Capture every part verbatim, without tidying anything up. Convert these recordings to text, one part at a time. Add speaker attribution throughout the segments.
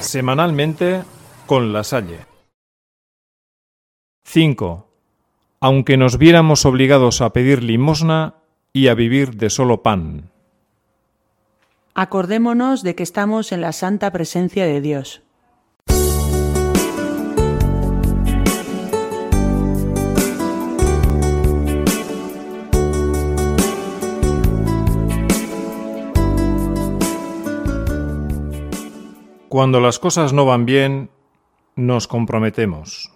Speaker 1: Semanalmente con La Salle. cinco. Aunque nos viéramos obligados a pedir limosna y a vivir de solo pan.
Speaker 2: Acordémonos de que estamos en la santa presencia de Dios.
Speaker 1: Cuando las cosas no van bien, nos comprometemos.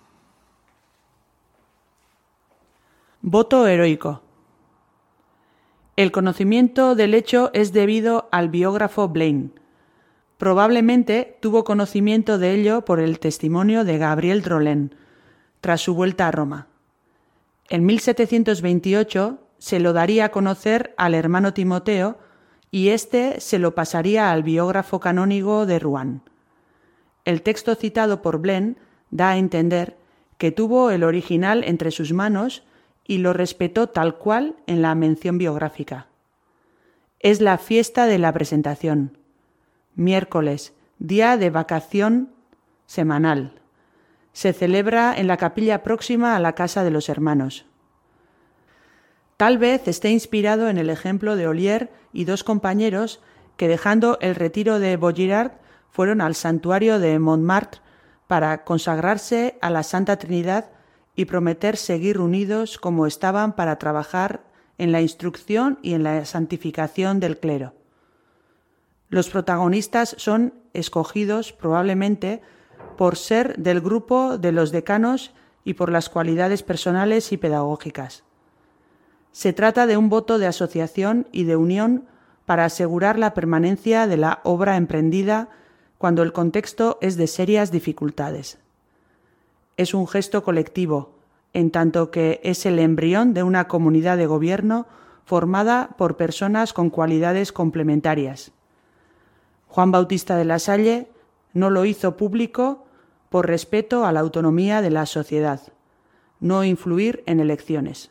Speaker 2: Voto heroico. El conocimiento del hecho es debido al biógrafo Blaine. Probablemente tuvo conocimiento de ello por el testimonio de Gabriel Rollin, tras su vuelta a Roma. En mil setecientos veintiocho se lo daría a conocer al hermano Timoteo y éste se lo pasaría al biógrafo canónigo de Rouen. El texto citado por Blaine da a entender que tuvo el original entre sus manos y lo respetó tal cual en la mención biográfica. Es la fiesta de la presentación. Miércoles, día de vacación semanal. Se celebra en la capilla próxima a la casa de los hermanos. Tal vez esté inspirado en el ejemplo de Ollier y dos compañeros que, dejando el retiro de Vaugirard, fueron al santuario de Montmartre para consagrarse a la Santa Trinidad y prometer seguir unidos como estaban para trabajar en la instrucción y en la santificación del clero. Los protagonistas son escogidos probablemente por ser del grupo de los decanos y por las cualidades personales y pedagógicas. Se trata de un voto de asociación y de unión para asegurar la permanencia de la obra emprendida cuando el contexto es de serias dificultades. Es un gesto colectivo, en tanto que es el embrión de una comunidad de gobierno formada por personas con cualidades complementarias. Juan Bautista de La Salle no lo hizo público por respeto a la autonomía de la sociedad, no influir en elecciones.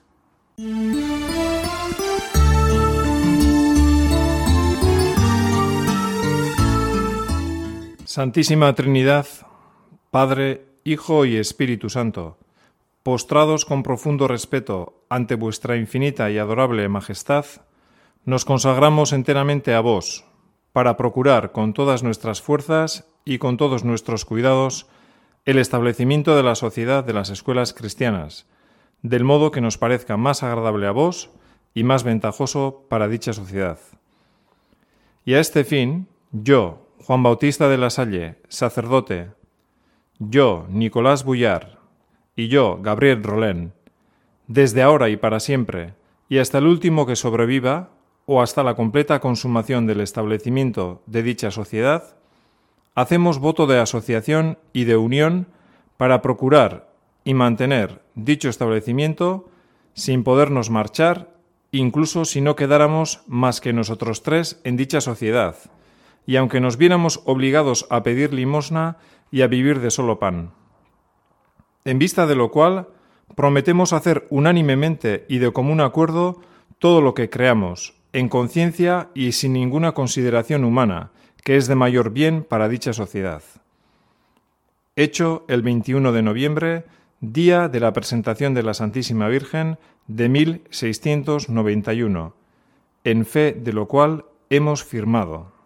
Speaker 1: Santísima Trinidad, Padre, Hijo y Espíritu Santo, postrados con profundo respeto ante vuestra infinita y adorable majestad, nos consagramos enteramente a vos, para procurar con todas nuestras fuerzas y con todos nuestros cuidados el establecimiento de la sociedad de las escuelas cristianas, del modo que nos parezca más agradable a vos y más ventajoso para dicha sociedad. Y a este fin, yo, Juan Bautista de La Salle, sacerdote, yo, Nicolás Bouillard, y yo, Gabriel Rollin, desde ahora y para siempre, y hasta el último que sobreviva, o hasta la completa consumación del establecimiento de dicha sociedad, hacemos voto de asociación y de unión para procurar y mantener dicho establecimiento sin podernos marchar, incluso si no quedáramos más que nosotros tres en dicha sociedad, y aunque nos viéramos obligados a pedir limosna y a vivir de solo pan. En vista de lo cual, prometemos hacer unánimemente y de común acuerdo todo lo que creamos, en conciencia y sin ninguna consideración humana, que es de mayor bien para dicha sociedad. Hecho el veintiuno de noviembre, día de la presentación de la Santísima Virgen de mil seiscientos noventa y uno, en fe de lo cual hemos firmado.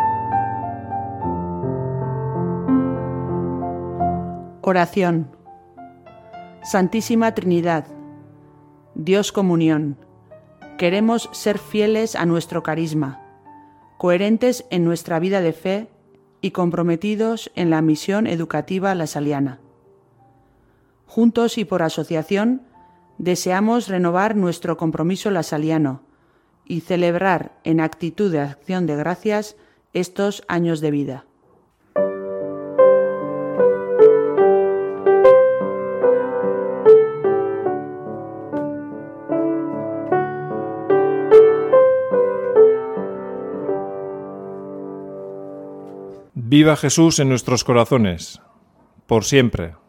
Speaker 2: Oración. Santísima Trinidad, Dios Comunión, queremos ser fieles a nuestro carisma, coherentes en nuestra vida de fe y comprometidos en la misión educativa lasaliana. Juntos y por asociación, deseamos renovar nuestro compromiso lasaliano y celebrar en actitud de acción de gracias estos años de vida.
Speaker 1: Viva Jesús en nuestros corazones, por siempre.